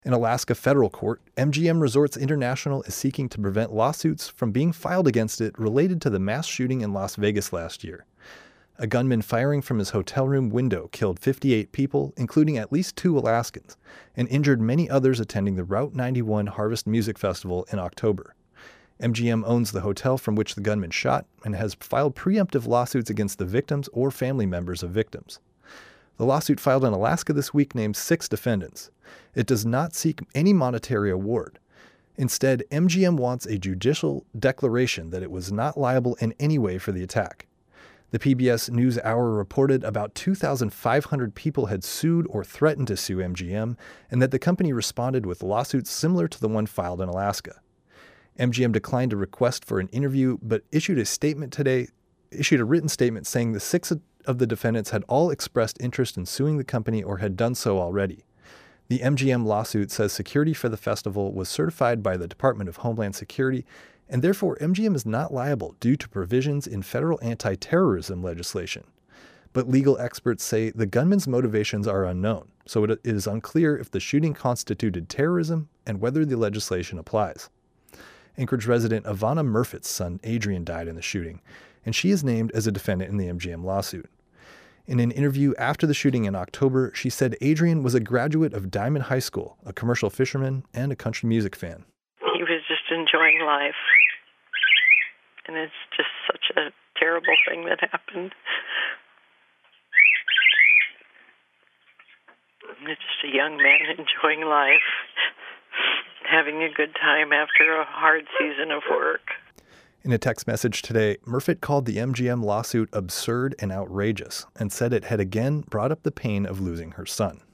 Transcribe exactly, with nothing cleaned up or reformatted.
In Alaska federal court, M G M Resorts International is seeking to prevent lawsuits from being filed against it related to the mass shooting in Las Vegas last year. A gunman firing from his hotel room window killed fifty-eight people, including at least two Alaskans, and injured many others attending the Route ninety-one Harvest Music Festival in October. M G M owns the hotel from which the gunman shot and has filed preemptive lawsuits against the victims or family members of victims. The lawsuit filed in Alaska this week names six defendants. It does not seek any monetary award. Instead, M G M wants a judicial declaration that it was not liable in any way for the attack. The P B S NewsHour reported about two thousand five hundred people had sued or threatened to sue M G M, and that the company responded with lawsuits similar to the one filed in Alaska. M G M declined a request for an interview, but issued a statement today, issued a written statement saying the six of the defendants had all expressed interest in suing the company or had done so already. The M G M lawsuit says security for the festival was certified by the Department of Homeland Security, and therefore M G M is not liable due to provisions in federal anti-terrorism legislation. But legal experts say the gunman's motivations are unknown, so it is unclear if the shooting constituted terrorism and whether the legislation applies. Anchorage resident Ivana Murfitt's son Adrian died in the shooting, and she is named as a defendant in the M G M lawsuit. In an interview after the shooting in October, she said Adrian was a graduate of Diamond High School, a commercial fisherman, and a country music fan. He was just enjoying life, and it's just such a terrible thing that happened. It's just a young man enjoying life, having a good time after a hard season of work. In a text message today, Murfitt called the M G M lawsuit absurd and outrageous and said it had again brought up the pain of losing her son.